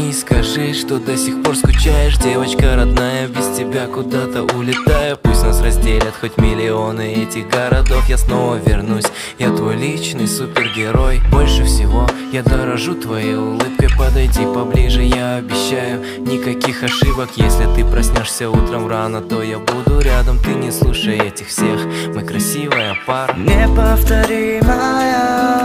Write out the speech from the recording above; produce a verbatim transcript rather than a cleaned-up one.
Позвони, скажи, что до сих пор скучаешь. Девочка родная, без тебя куда-то улетаю. Пусть нас разделят хоть миллионы этих городов. Я снова вернусь, я твой личный супергерой. Больше всего я дорожу твоей улыбкой. Подойди поближе, я обещаю, никаких ошибок. Если ты проснешься утром рано, то я буду рядом. Ты не слушай этих всех, мы красивая пара, неповторимая.